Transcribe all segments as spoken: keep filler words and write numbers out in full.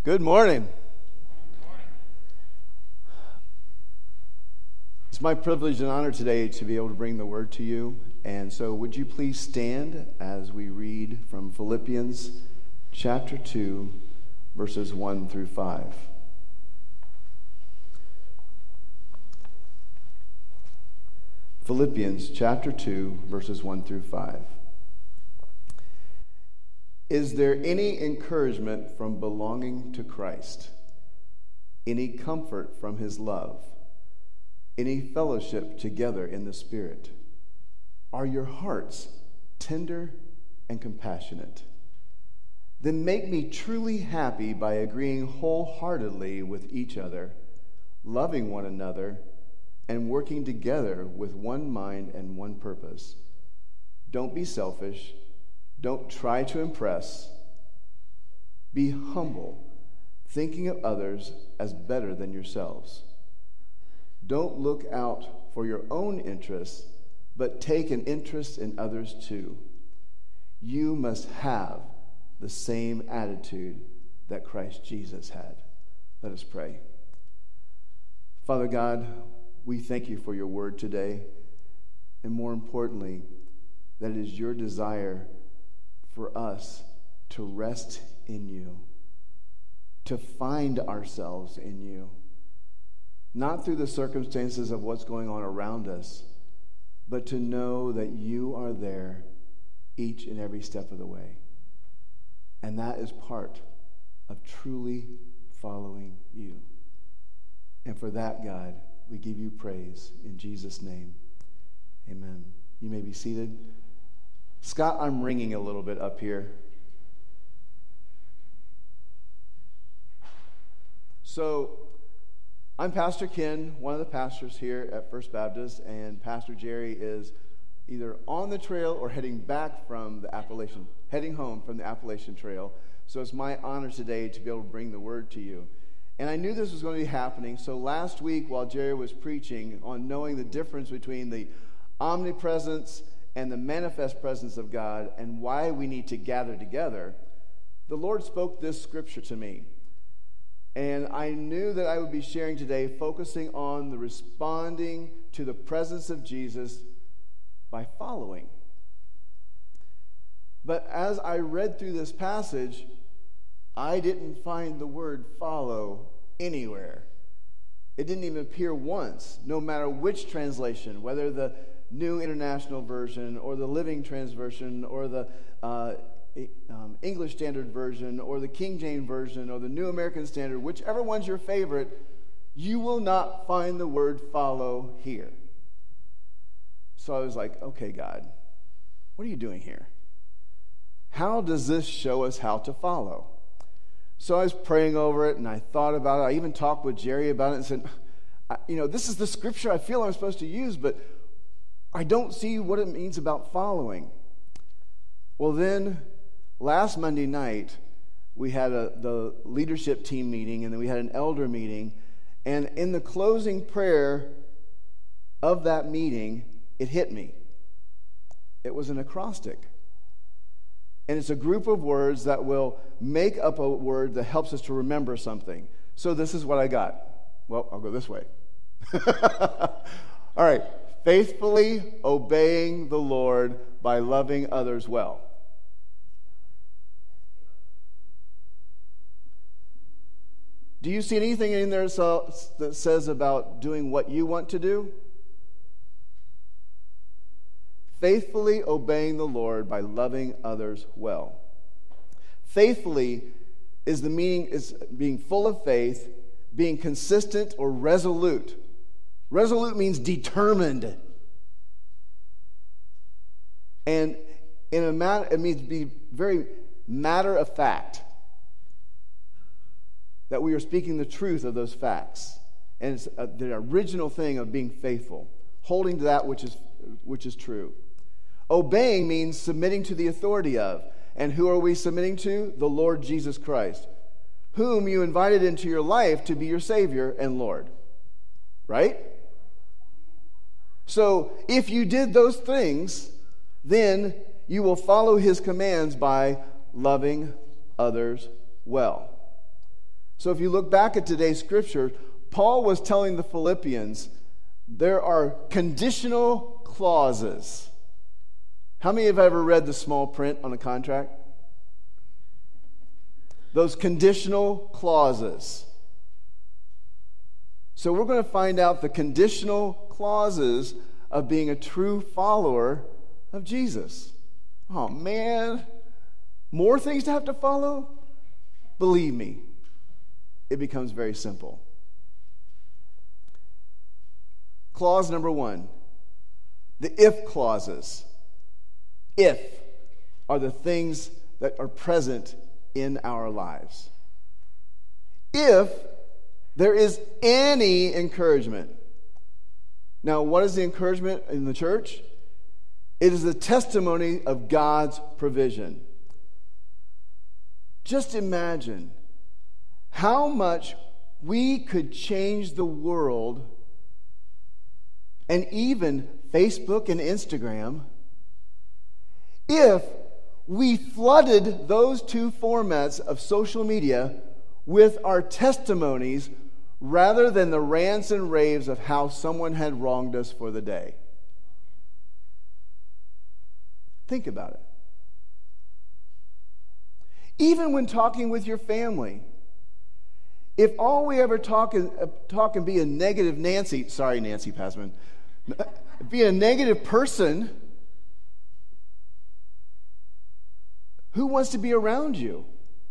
Good morning. It's my privilege and honor today to be able to bring the word to you. And so would you please stand as we read from Philippians chapter two, verses one through five. Philippians chapter two, verses one through five. Is there any encouragement from belonging to Christ? Any comfort from his love? Any fellowship together in the Spirit? Are your hearts tender and compassionate? Then make me truly happy by agreeing wholeheartedly with each other, loving one another, and working together with one mind and one purpose. Don't be selfish. Don't try to impress. Be humble, thinking of others as better than yourselves. Don't look out for your own interests, but take an interest in others too. You must have the same attitude that Christ Jesus had. Let us pray. Father God, we thank you for your word today, and more importantly, that it is your desire for us to rest in you, to find ourselves in you, not through the circumstances of what's going on around us, but to know that you are there each and every step of the way. And that is part of truly following you. And for that, God, we give you praise in Jesus' name. Amen. You may be seated. Scott, I'm ringing a little bit up here. So, I'm Pastor Ken, one of the pastors here at First Baptist, and Pastor Jerry is either on the trail or heading back from the Appalachian, heading home from the Appalachian Trail. So it's my honor today to be able to bring the word to you. And I knew this was going to be happening, so last week while Jerry was preaching on knowing the difference between the omnipresence and the manifest presence of God and why we need to gather together, the Lord spoke this scripture to me. And I knew that I would be sharing today focusing on the responding to the presence of Jesus by following. But as I read through this passage, I didn't find the word follow anywhere. It didn't even appear once, no matter which translation, whether the New International Version or the Living Transversion or the uh, um, English Standard Version or the King James Version or the New American Standard, whichever one's your favorite, you will not find the word follow here. So I was like, okay, God, what are you doing here? How does this show us how to follow? So I was praying over it, and I thought about it. I even talked with Jerry about it and said, you know, this is the scripture I feel I'm supposed to use, but I don't see what it means about following. Well, then, last Monday night, we had a, the leadership team meeting, and then we had an elder meeting, and in the closing prayer of that meeting, it hit me. It was an acrostic. And it's a group of words that will make up a word that helps us to remember something. So this is what I got. Well, I'll go this way. All right. Faithfully obeying the Lord by loving others well. Do you see anything in there so, that says about doing what you want to do? Faithfully obeying the Lord by loving others well. Faithfully is the meaning is being full of faith, being consistent or resolute. Resolute means determined. And in a matter, it means to be very matter of fact. That we are speaking the truth of those facts. And it's uh, the original thing of being faithful. Holding to that which is which is true. Obeying means submitting to the authority of. And who are we submitting to? The Lord Jesus Christ, whom you invited into your life to be your Savior and Lord. Right? So, if you did those things, then you will follow his commands by loving others well. So if you look back at today's scripture, Paul was telling the Philippians there are conditional clauses. How many have ever read the small print on a contract? Those conditional clauses. So we're going to find out the conditional clauses of being a true follower of Jesus. Oh man, more things to have to follow? Believe me, it becomes very simple. Clause number one, the if clauses. If are the things that are present in our lives. If there is any encouragement. Now, what is the encouragement in the church? It is the testimony of God's provision. Just imagine how much we could change the world, and even Facebook and Instagram, if we flooded those two formats of social media with our testimonies rather than the rants and raves of how someone had wronged us for the day. Think about it. Even when talking with your family, if all we ever talk and, uh, talk and be a negative Nancy, sorry Nancy Passman, be a negative person, who wants to be around you?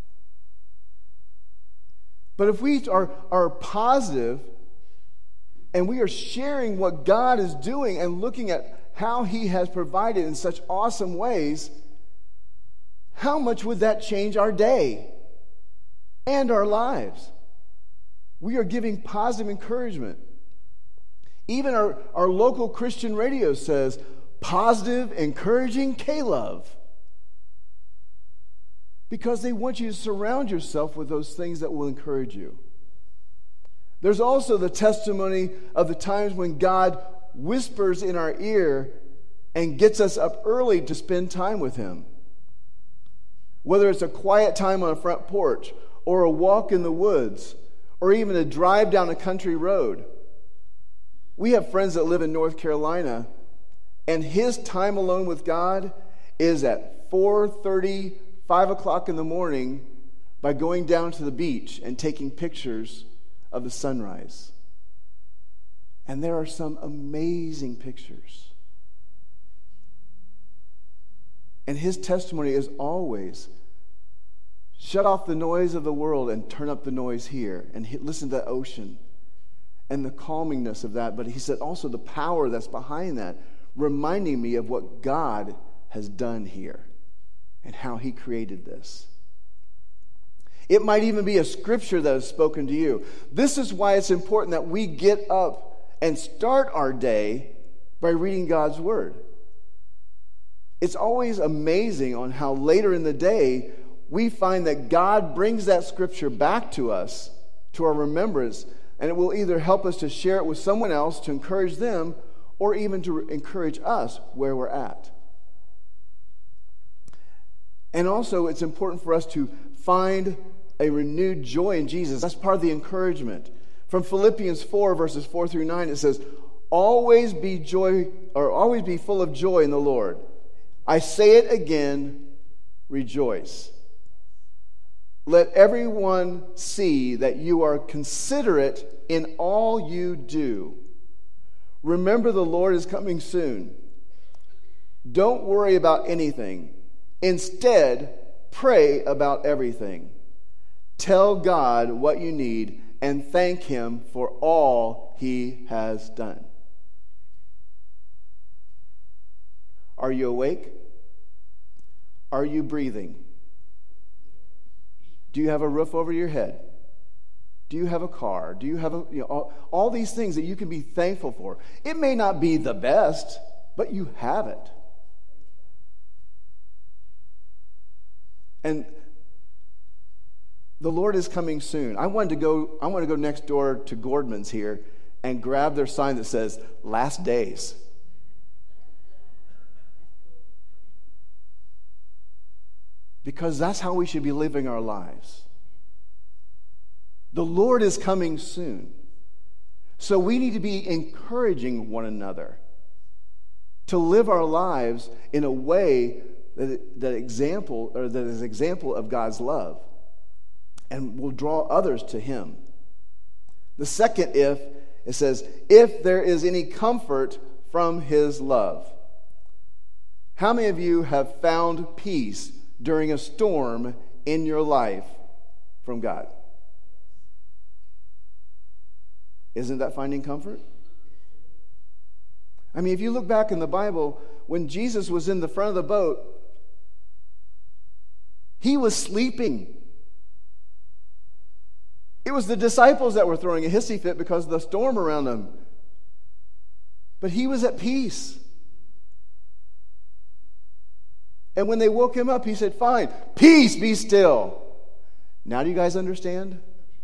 But if we are, are positive and we are sharing what God is doing and looking at how He has provided in such awesome ways, how much would that change our day and our lives? We are giving positive encouragement. Even our, our local Christian radio says, positive, encouraging K-Love. Because they want you to surround yourself with those things that will encourage you. There's also the testimony of the times when God whispers in our ear and gets us up early to spend time with Him. Whether it's a quiet time on a front porch, or a walk in the woods, or even a drive down a country road. We have friends that live in North Carolina, and his time alone with God is at four thirty, five o'clock in the morning by going down to the beach and taking pictures of the sunrise. And there are some amazing pictures. And his testimony is always, shut off the noise of the world and turn up the noise here, and listen to the ocean and the calmingness of that. But he said also the power that's behind that, reminding me of what God has done here and how He created this. It might even be a scripture that is spoken to you. This is why it's important that we get up and start our day by reading God's Word. It's always amazing on how later in the day we find that God brings that scripture back to us, to our remembrance, and it will either help us to share it with someone else to encourage them, or even to encourage us where we're at. And also, it's important for us to find a renewed joy in Jesus. That's part of the encouragement. From Philippians four, verses four through nine, it says, always be joy, or always be full of joy in the Lord. I say it again, rejoice. Let everyone see that you are considerate in all you do. Remember, the Lord is coming soon. Don't worry about anything. Instead, pray about everything. Tell God what you need and thank Him for all He has done. Are you awake? Are you breathing? Do you have a roof over your head? Do you have a car? Do you have a, you know, all, all these things that you can be thankful for? It may not be the best, but you have it. And the Lord is coming soon. I wanted to go, I want to go next door to Gordman's here and grab their sign that says, last days. Because that's how we should be living our lives. The Lord is coming soon. So we need to be encouraging one another to live our lives in a way that, that example or that is example of God's love and will draw others to Him. The second if, it says, if there is any comfort from His love. How many of you have found peace during a storm in your life from God? Isn't that finding comfort? I mean, if you look back in the Bible, when Jesus was in the front of the boat, He was sleeping. It was the disciples that were throwing a hissy fit because of the storm around them. But He was at peace. And when they woke Him up, He said, fine, peace, be still. Now do you guys understand?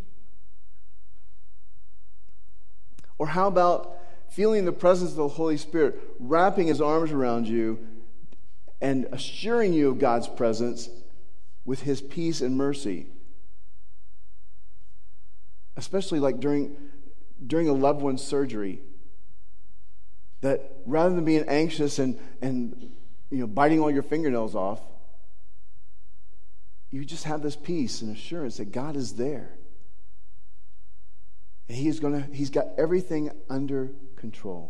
Or how about feeling the presence of the Holy Spirit wrapping His arms around you and assuring you of God's presence with His peace and mercy? Especially like during, during a loved one's surgery. That rather than being anxious and, and you know, biting all your fingernails off, you just have this peace and assurance that God is there. And He is gonna, He's got everything under control.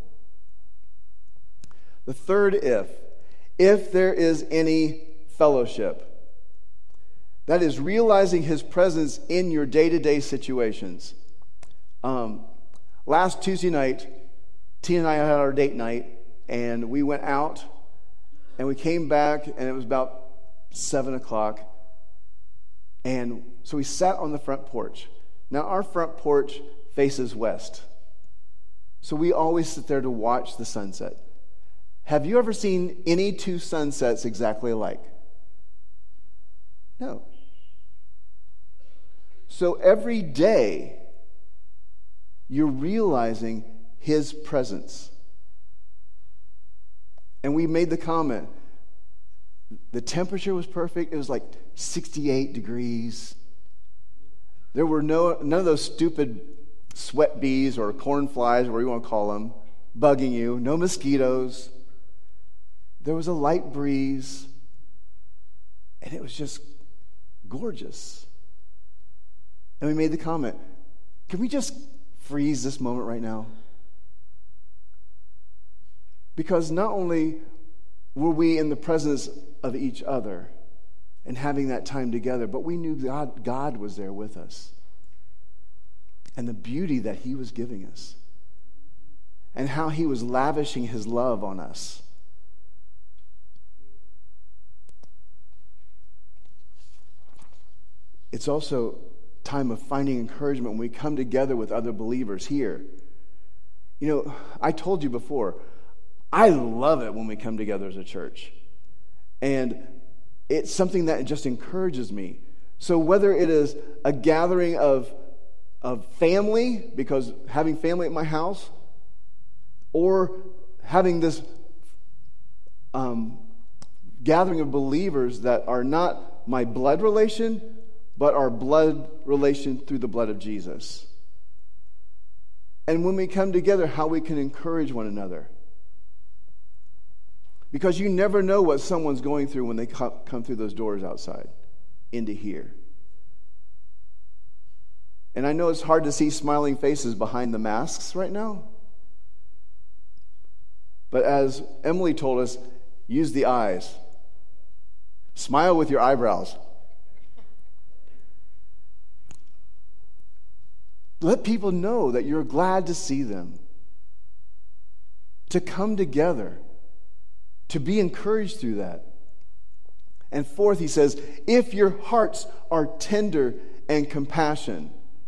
The third if, if there is any fellowship. That is realizing His presence in your day-to-day situations. Um, last Tuesday night, Tina and I had our date night, and we went out, and we came back, and it was about seven o'clock. And so we sat on the front porch. Now, our front porch faces west. So we always sit there to watch the sunset. Have you ever seen any two sunsets exactly alike? No. So every day, you're realizing His presence. And we made the comment, the temperature was perfect. It was like sixty-eight degrees. There were no none of those stupid sweat bees or corn flies, whatever you want to call them, bugging you. No mosquitoes. There was a light breeze. And it was just gorgeous. And we made the comment, can we just freeze this moment right now? Because not only were we in the presence of each other and having that time together, but we knew God, God was there with us. And the beauty that He was giving us. And how He was lavishing His love on us. It's also time of finding encouragement when we come together with other believers here. You know, I told you before, I love it when we come together as a church. And it's something that just encourages me. So whether it is a gathering of, of family, because having family at my house, or having this um, gathering of believers that are not my blood relation, but our blood relation through the blood of Jesus. And when we come together, how we can encourage one another. Because you never know what someone's going through when they come through those doors outside into here. And I know it's hard to see smiling faces behind the masks right now. But as Emily told us, use the eyes. Smile with your eyebrows. Let people know that you're glad to see them. To come together. To be encouraged through that. And fourth, he says, if your hearts are tender and compassion.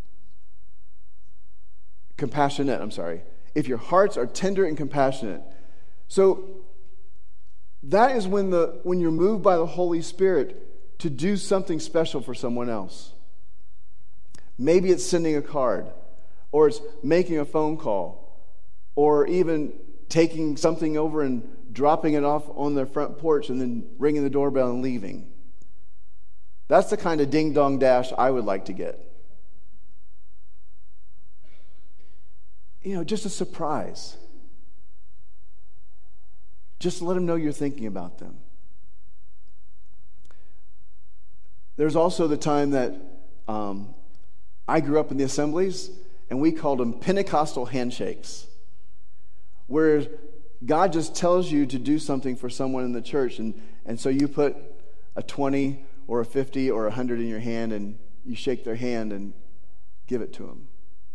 Compassionate, I'm sorry. If your hearts are tender and compassionate. So that is when the when you're moved by the Holy Spirit to do something special for someone else. Maybe it's sending a card, or it's making a phone call, or even taking something over and dropping it off on their front porch and then ringing the doorbell and leaving. That's the kind of ding-dong dash I would like to get. you know, just a surprise. Just let them know you're thinking about them. There's also the time that um, I grew up in the assemblies, and we called them Pentecostal handshakes, where God just tells you to do something for someone in the church, and, and so you put a twenty or a fifty or a hundred in your hand, and you shake their hand and give it to them.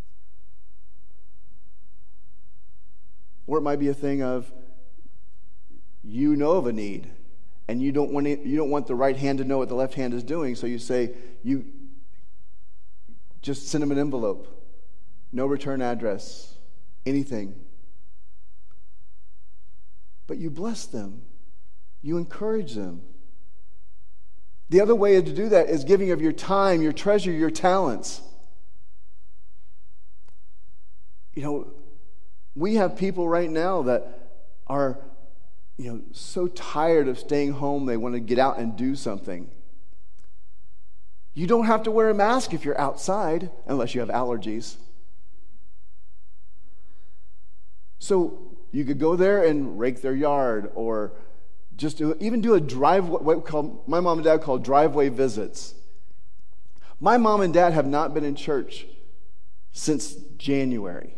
Or it might be a thing of, you know of a need, and you don't want it, you don't want the right hand to know what the left hand is doing, so you say, you just send them an envelope, no return address, anything. But you bless them. You encourage them. The other way to do that is giving of your time, your treasure, your talents. You know, we have people right now that are, you know, so tired of staying home, they want to get out and do something. You don't have to wear a mask if you're outside, unless you have allergies. So you could go there and rake their yard, or just do, even do a drive, what we call, my mom and dad call driveway visits. My mom and dad have not been in church since January.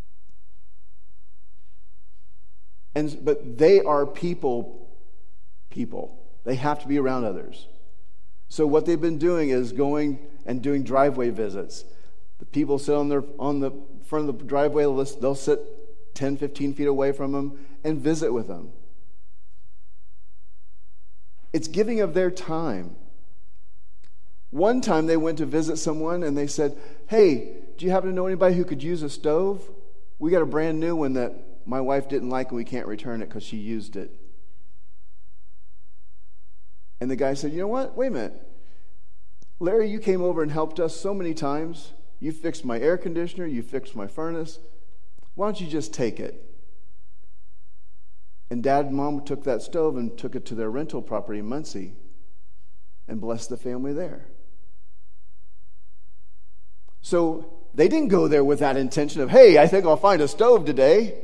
And, but they are people, people. They have to be around others. So what they've been doing is going and doing driveway visits. The people sit on their on the front of the driveway, they'll sit ten, fifteen feet away from them and visit with them. It's giving of their time. One time they went to visit someone and they said, hey, do you happen to know anybody who could use a stove? We got a brand new one that my wife didn't like and we can't return it because she used it. And the guy said, you know what? Wait a minute. Larry, you came over and helped us so many times. You fixed my air conditioner. You fixed my furnace. Why don't you just take it? And Dad and Mom took that stove and took it to their rental property in Muncie and blessed the family there. So they didn't go there with that intention of, hey, I think I'll find a stove today.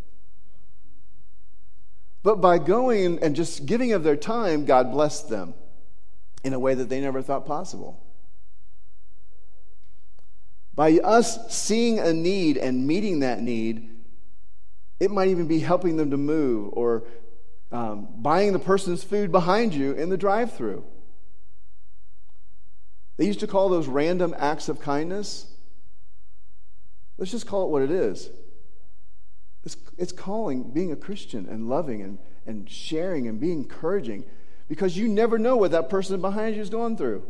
But by going and just giving of their time, God blessed them in a way that they never thought possible. By us seeing a need and meeting that need, it might even be helping them to move, or um, buying the person's food behind you in the drive-thru. They used to call those random acts of kindness. Let's just call it what it is. It's, it's calling, being a Christian and loving and, and sharing and being encouraging, because you never know what that person behind you is going through.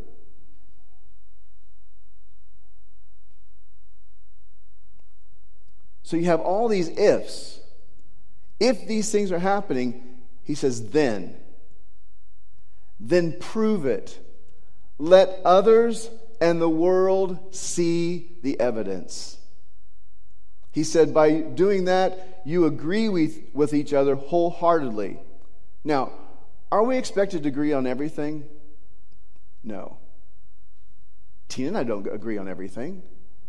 So you have all these ifs. If these things are happening, he says, then. Then prove it. Let others and the world see the evidence. He said, by doing that, you agree with, with each other wholeheartedly. Now, are we expected to agree on everything? No. Tina and I don't agree on everything.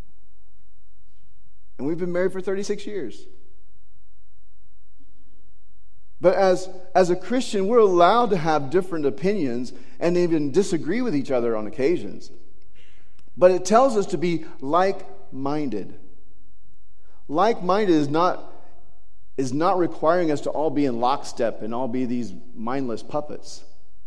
And we've been married for thirty-six years. But as, as a Christian, we're allowed to have different opinions and even disagree with each other on occasions. But it tells us to be like-minded. Like-minded is not, is not requiring us to all be in lockstep and all be these mindless puppets.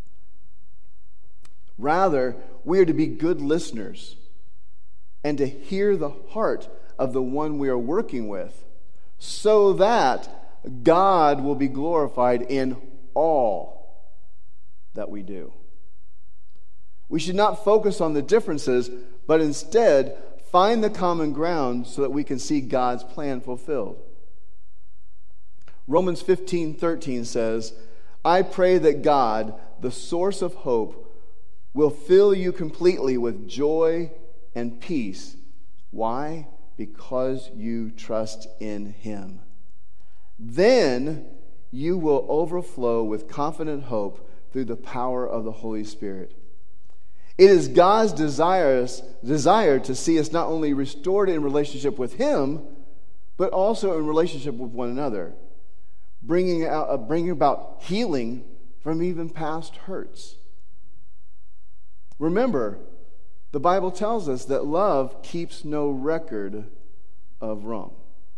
Rather, we are to be good listeners and to hear the heart of the one we are working with, so that God will be glorified in all that we do. We should not focus on the differences, but instead find the common ground so that we can see God's plan fulfilled. Romans fifteen thirteen says, I pray that God, the source of hope, will fill you completely with joy and peace. Why? Because you trust in Him. Then you will overflow with confident hope through the power of the Holy Spirit. It is God's desires, desire to see us not only restored in relationship with Him, but also in relationship with one another, bringing out, uh, bringing about healing from even past hurts. Remember, the Bible tells us that love keeps no record of wrong.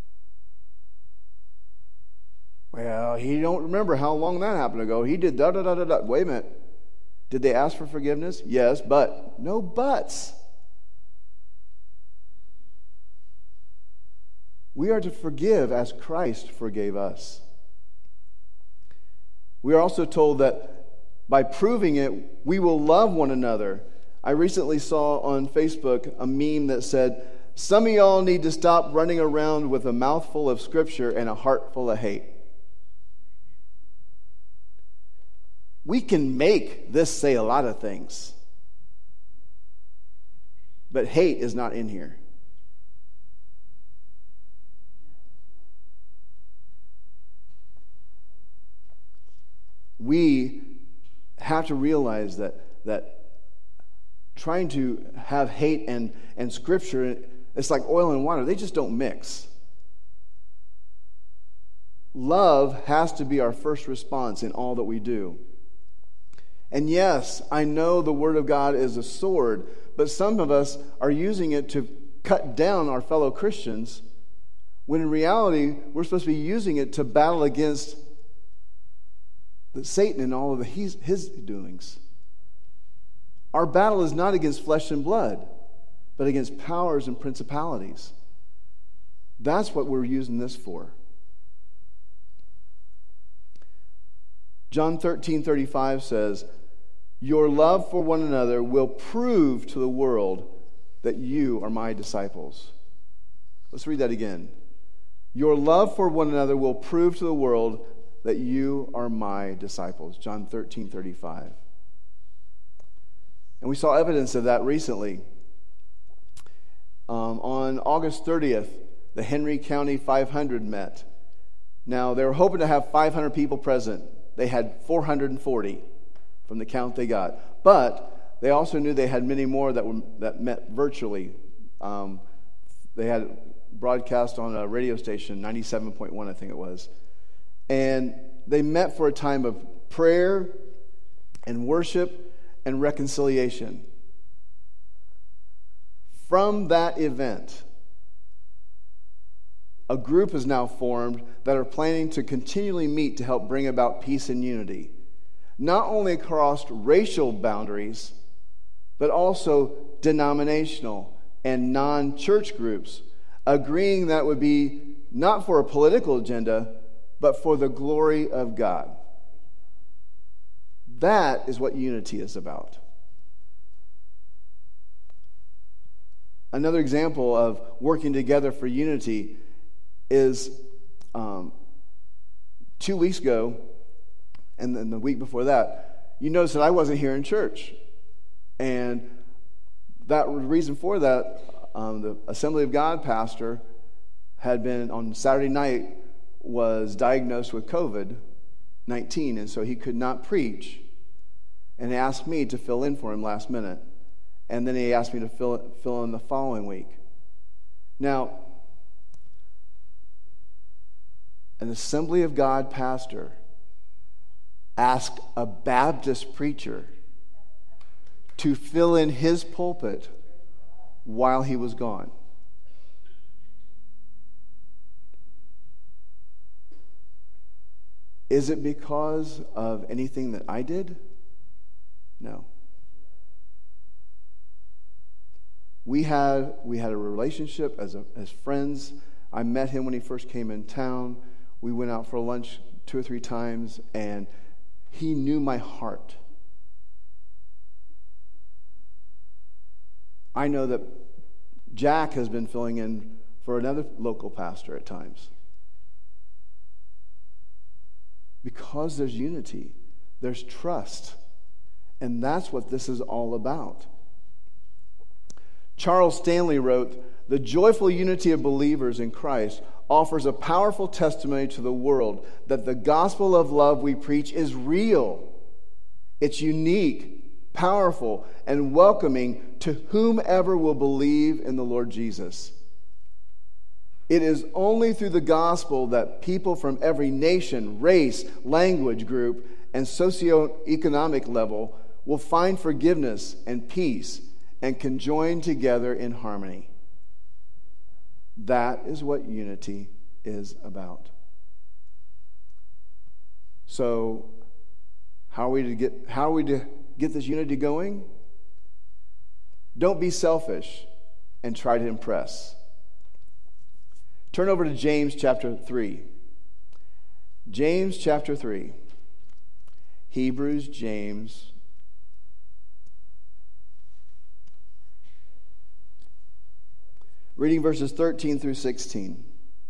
Well, he don't remember how long that happened ago. He did da da da da da. Wait a minute. Did they ask for forgiveness? Yes, but no buts. We are to forgive as Christ forgave us. We are also told that by proving it, we will love one another. I recently saw on Facebook a meme that said, "Some of y'all need to stop running around with a mouthful of scripture and a heart full of hate." We can make this say a lot of things, but hate is not in here. We have to realize that that trying to have hate and, and scripture, it's like oil and water. They just don't mix. Love has to be our first response in all that we do. And yes, I know the Word of God is a sword, but some of us are using it to cut down our fellow Christians, when in reality, we're supposed to be using it to battle against the Satan and all of the, his, his doings. Our battle is not against flesh and blood, but against powers and principalities. That's what we're using this for. John thirteen thirty-five says, "Your love for one another will prove to the world that you are my disciples." Let's read that again. "Your love for one another will prove to the world that you are my disciples." John thirteen thirty-five. And we saw evidence of that recently. Um, on August thirtieth, the Henry County five hundred met. Now, they were hoping to have five hundred people present. They had four hundred forty from the count they got. But they also knew they had many more that were that met virtually. Um, they had broadcast on a radio station, ninety-seven point one, I think it was. And they met for a time of prayer and worship and reconciliation. From that event, a group is now formed that are planning to continually meet to help bring about peace and unity, not only across racial boundaries, but also denominational and non-church groups, agreeing that would be not for a political agenda, but for the glory of God. That is what unity is about. Another example of working together for unity is um, two weeks ago, and then the week before that, you notice that I wasn't here in church. And that reason for that, um, the Assembly of God pastor had been, on Saturday night, was diagnosed with covid nineteen, and so he could not preach, and asked me to fill in for him last minute. And then he asked me to fill, fill in the following week. Now, an Assembly of God pastor asked a Baptist preacher to fill in his pulpit while he was gone. Is it because of anything that I did? No. We had we had a relationship as a, as friends. I met him when he first came in town. We went out for lunch two or three times, and he knew my heart. I know that Jack has been filling in for another local pastor at times. Because there's unity, there's trust, and that's what this is all about. Charles Stanley wrote, "The joyful unity of believers in Christ offers a powerful testimony to the world that the gospel of love we preach is real. It's unique, powerful, and welcoming to whomever will believe in the Lord Jesus. It is only through the gospel that people from every nation, race, language group, and socioeconomic level will find forgiveness and peace and can join together in harmony. That is what unity is about. So, how are we to get how are we to get this unity going? Don't be selfish and try to impress. Turn over to James chapter three. James chapter three. Hebrews, James. Reading verses thirteen through sixteen.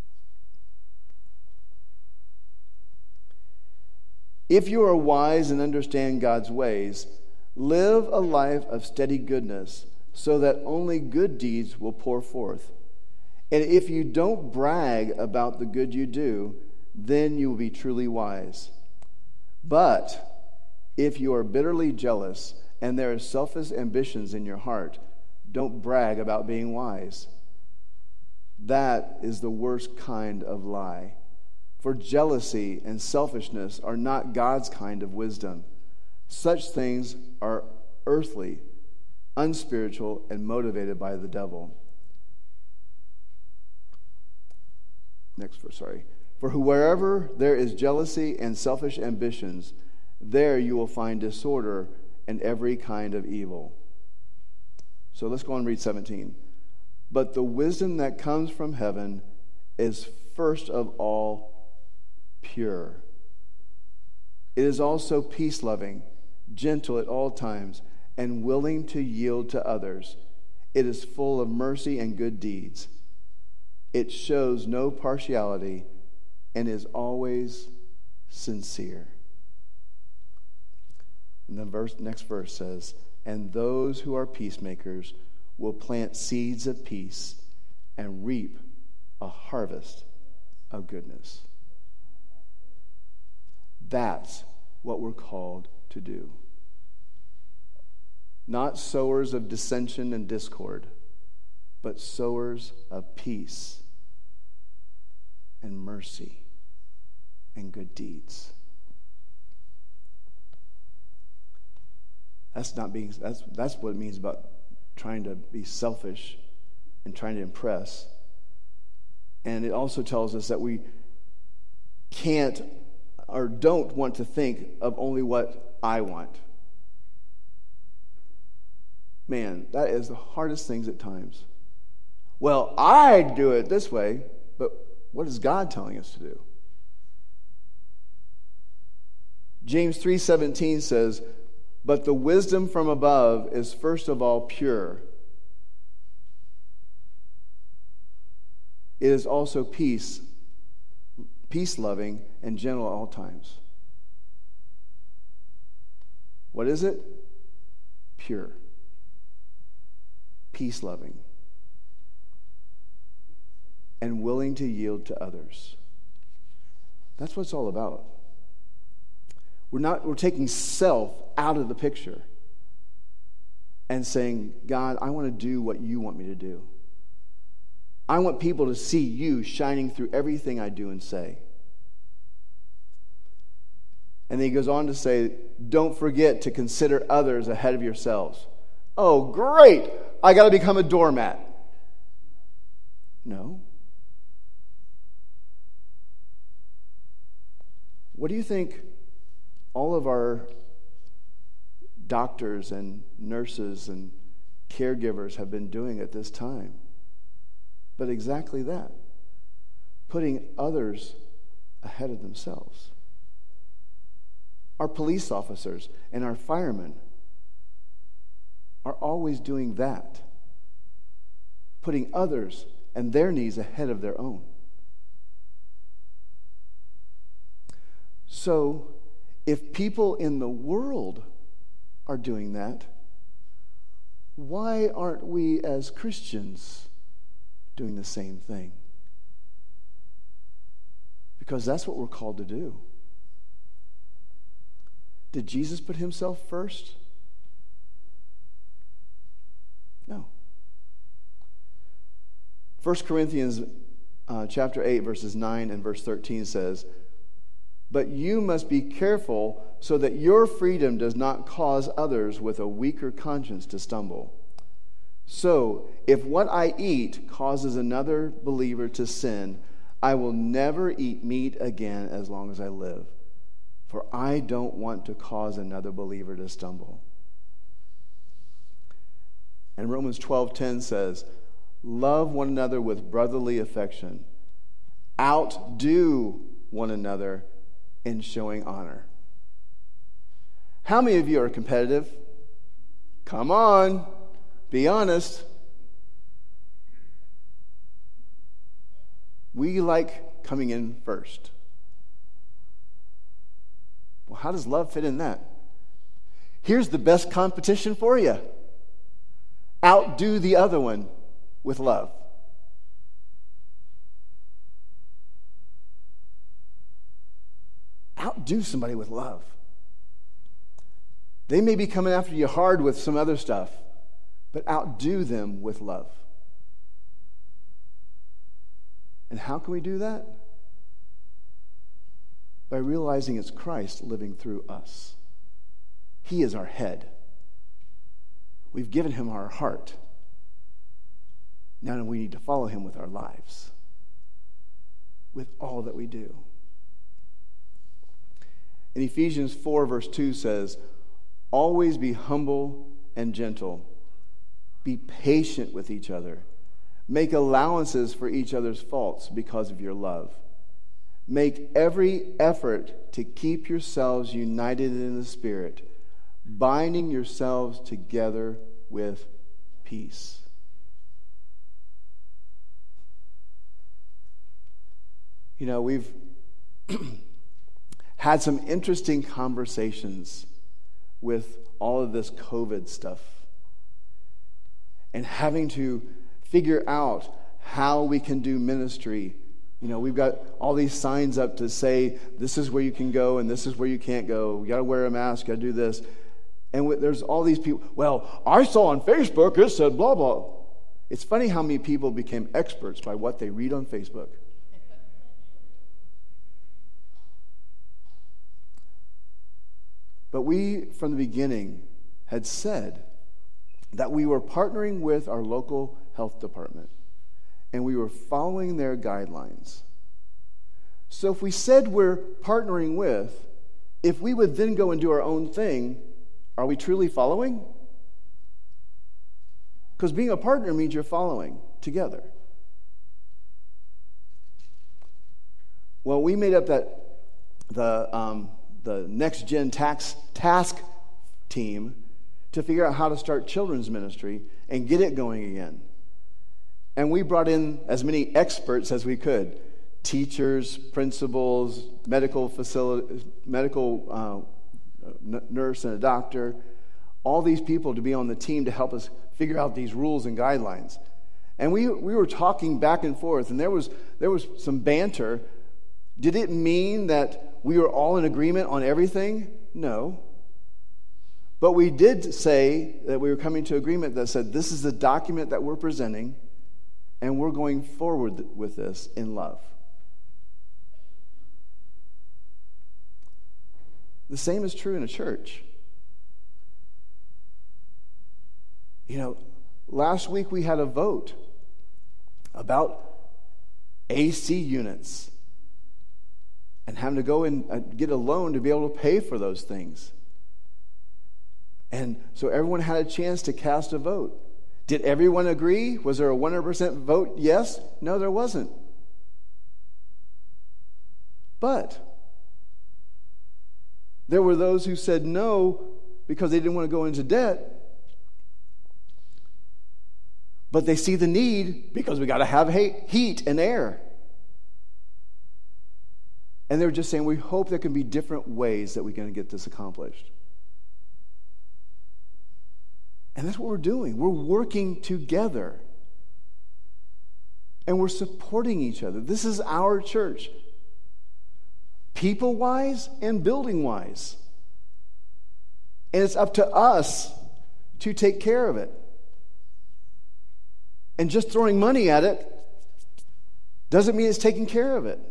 If you are wise and understand God's ways, live a life of steady goodness, so that only good deeds will pour forth. And if you don't brag about the good you do, then you will be truly wise. But if you are bitterly jealous and there are selfish ambitions in your heart, don't brag about being wise. That is the worst kind of lie. For jealousy and selfishness are not God's kind of wisdom. Such things are earthly, unspiritual, and motivated by the devil. Next verse, sorry. For wherever there is jealousy and selfish ambitions, there you will find disorder and every kind of evil. So let's go on and read seventeen. But the wisdom that comes from heaven is first of all pure. It is also peace-loving, gentle at all times, and willing to yield to others. It is full of mercy and good deeds. It shows no partiality and is always sincere. And the verse, next verse says, and those who are peacemakers will plant seeds of peace and reap a harvest of goodness. That's what we're called to do. Not sowers of dissension and discord, but sowers of peace and mercy and good deeds. That's not being that's that's what it means about trying to be selfish and trying to impress. And it also tells us that we can't or don't want to think of only what I want. Man, that is the hardest things at times. Well, I do it this way, but what is God telling us to do? James three seventeen says, but the wisdom from above is first of all pure. It is also peace, peace-loving, and gentle at all times. What is it? Pure. Peace-loving. And willing to yield to others. That's what it's all about. We're not we're taking self out of the picture and saying, God, I want to do what you want me to do. I want people to see you shining through everything I do and say. And then he goes on to say, don't forget to consider others ahead of yourselves. Oh, great! I got to become a doormat. No. What do you think all of our doctors and nurses and caregivers have been doing at this time? But exactly that. Putting others ahead of themselves. Our police officers and our firemen are always doing that. Putting others and their needs ahead of their own. So, if people in the world are doing that, why aren't we as Christians doing the same thing? Because that's what we're called to do. Did Jesus put himself first? No. First Corinthians uh, chapter eight, verses nine and verse thirteen says, "But you must be careful so that your freedom does not cause others with a weaker conscience to stumble. So, if what I eat causes another believer to sin, I will never eat meat again as long as I live, for I don't want to cause another believer to stumble." And Romans twelve ten says, "Love one another with brotherly affection. Outdo one another in showing honor." How many of you are competitive? Come on, be honest. We like coming in first. Well, how does love fit in that? Here's the best competition for you. Outdo the other one with love. Outdo somebody with love. They may be coming after you hard with some other stuff, but outdo them with love. And how can we do that? By realizing it's Christ living through us. He is our head. We've given him our heart. Now we need to follow him with our lives, with all that we do. In Ephesians four, verse two says, "Always be humble and gentle. Be patient with each other. Make allowances for each other's faults because of your love. Make every effort to keep yourselves united in the Spirit, binding yourselves together with peace." You know, we've had some interesting conversations with all of this COVID stuff and having to figure out how we can do ministry. You know, we've got all these signs up to say, this is where you can go and this is where you can't go. You got to wear a mask, got to do this. And w- there's all these people, well, I saw on Facebook it said blah, blah. It's funny how many people became experts by what they read on Facebook. But we, from the beginning, had said that we were partnering with our local health department, and we were following their guidelines. So if we said we're partnering with, if we would then go and do our own thing, are we truly following? Because being a partner means you're following together. Well, we made up that the um, the Next Gen tax, Task team to figure out how to start children's ministry and get it going again. And we brought in as many experts as we could. Teachers, principals, medical facility, medical uh, n- nurse and a doctor. All these people to be on the team to help us figure out these rules and guidelines. And we we were talking back and forth, and there was there was some banter. Did it mean that we were all in agreement on everything? No. But we did say that we were coming to agreement that said, this is the document that we're presenting, and we're going forward with this in love. The same is true in a church. You know, last week we had a vote about A C units and having to go and get a loan to be able to pay for those things. And so everyone had a chance to cast a vote. Did everyone agree? Was there a one hundred percent vote yes? No, there wasn't. But there were those who said no because they didn't want to go into debt. But they see the need because we got to have heat and air. And they're just saying, we hope there can be different ways that we can get this accomplished. And that's what we're doing. We're working together. And we're supporting each other. This is our church. People-wise and building-wise. And it's up to us to take care of it. And just throwing money at it Doesn't mean it's taking care of it.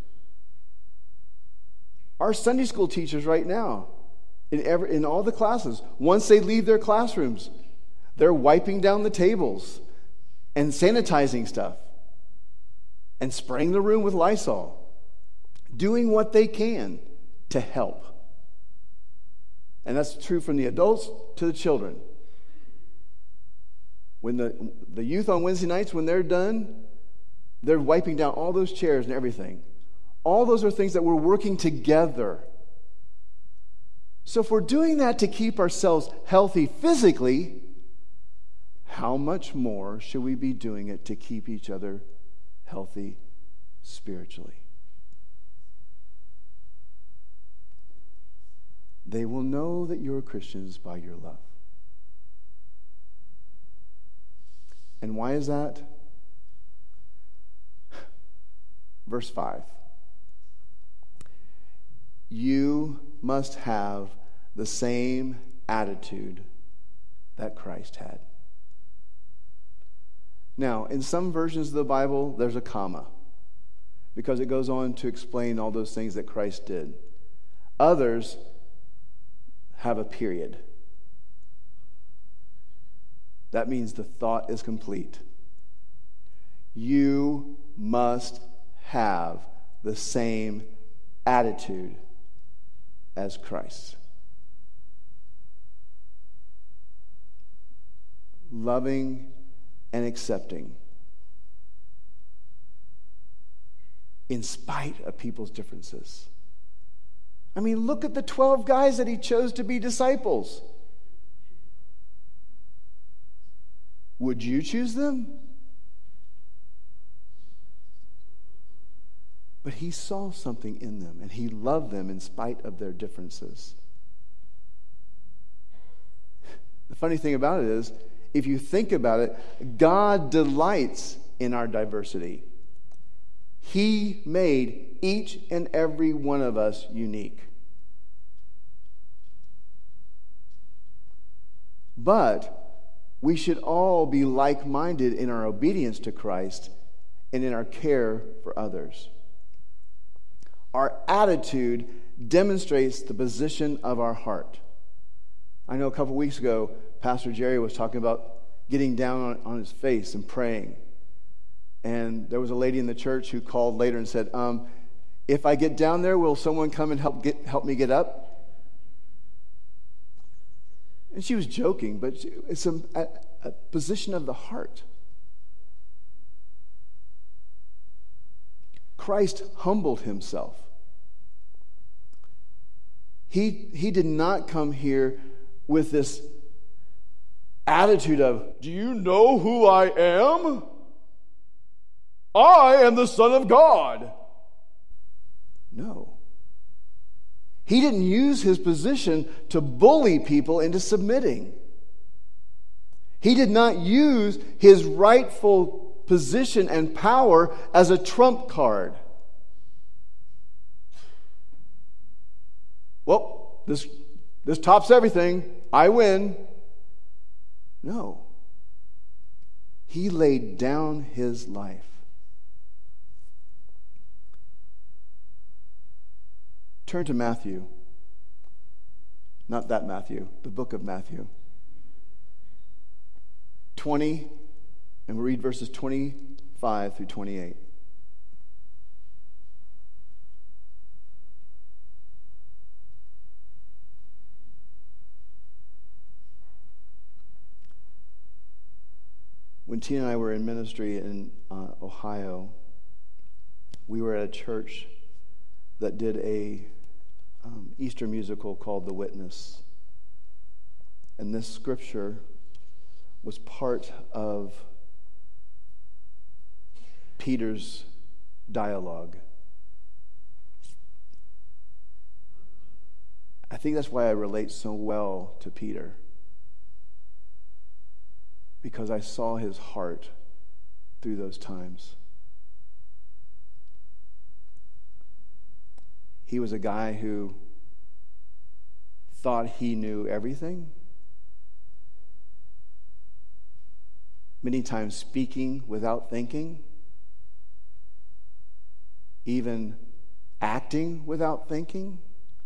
Our Sunday school teachers right now, in every, in all the classes, once they leave their classrooms, they're wiping down the tables and sanitizing stuff and spraying the room with Lysol, doing what they can to help. And that's true from the adults to the children. When the, the youth on Wednesday nights, when they're done, they're wiping down all those chairs and everything. All those are things that we're working together. So if we're doing that to keep ourselves healthy physically, how much more should we be doing it to keep each other healthy spiritually? They will know that you're Christians by your love. And why is that? Verse five. You must have the same attitude that Christ had. Now, in some versions of the Bible, there's a comma, because it goes on to explain all those things that Christ did. Others have a period. That means the thought is complete. You must have the same attitude as Christ. Loving and accepting in spite of people's differences. I mean, look at the twelve guys that he chose to be disciples. Would you choose them? But he saw something in them, and he loved them in spite of their differences. The funny thing about it is, if you think about it, God delights in our diversity. He made each and every one of us unique. But we should all be like-minded in our obedience to Christ and in our care for others. Our attitude demonstrates the position of our heart. I know a couple weeks ago, Pastor Jerry was talking about getting down on, on his face and praying. And there was a lady in the church who called later and said, um, if I get down there, will someone come and help get help me get up? And she was joking, but it's a, a, a position of the heart. Christ humbled himself. He, he did not come here with this attitude of, do you know who I am? I am the Son of God. No. He didn't use his position to bully people into submitting. He did not use his rightful position and power as a trump card. Well, this, this tops everything. I win. No. He laid down his life. Turn to Matthew. Not that Matthew, the book of Matthew. twenty, and we'll read verses twenty-five through twenty-eight. When Tina and I were in ministry in uh, Ohio, we were at a church that did a um, Easter musical called The Witness. And this scripture was part of Peter's dialogue. I think that's why I relate so well to Peter. Because I saw his heart through those times. He was a guy who thought he knew everything. Many times speaking without thinking. even acting without thinking.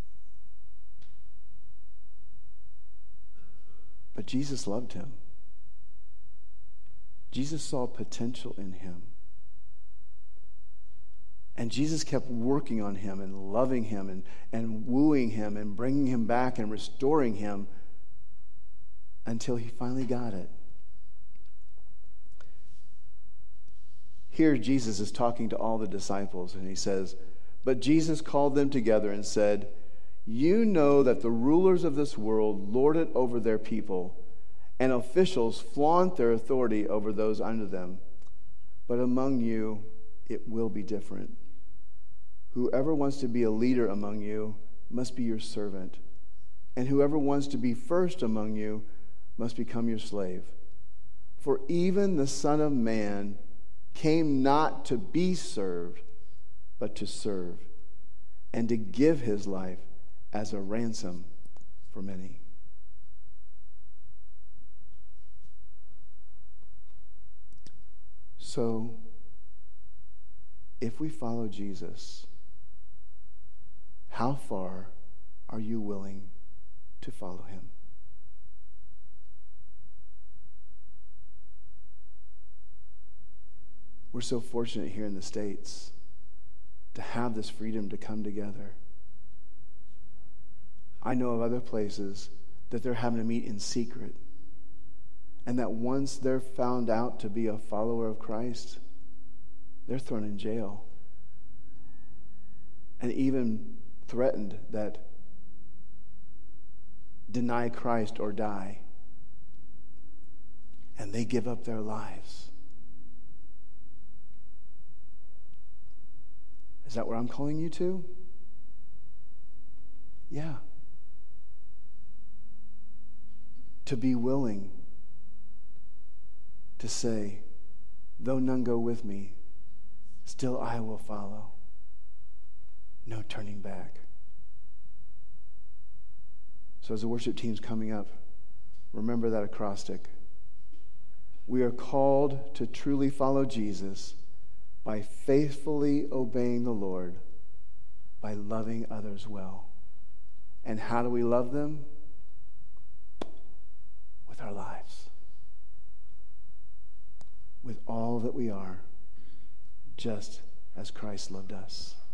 But Jesus loved him. Jesus saw potential in him. And Jesus kept working on him and loving him and, and wooing him and bringing him back and restoring him until he finally got it. Here Jesus is talking to all the disciples, and he says, "But Jesus called them together and said, 'You know that the rulers of this world lord it over their people, and officials flaunt their authority over those under them. But among you, it will be different. Whoever wants to be a leader among you must be your servant, and whoever wants to be first among you must become your slave. For even the Son of Man came not to be served, but to serve, and to give his life as a ransom for many.'" So, if we follow Jesus, how far are you willing to follow him? We're so fortunate here in the States to have this freedom to come together. I know of other places that they're having to meet in secret, and that once they're found out to be a follower of Christ, they're thrown in jail and even threatened that deny Christ or die. And they give up their lives. Is that what I'm calling you to? Yeah. To be willing to say, "Though none go with me, still I will follow. No turning back." So as the worship team's coming up, remember that acrostic. We are called to truly follow Jesus by faithfully obeying the Lord, by loving others well. And how do we love them? With our lives. With all that we are, just as Christ loved us.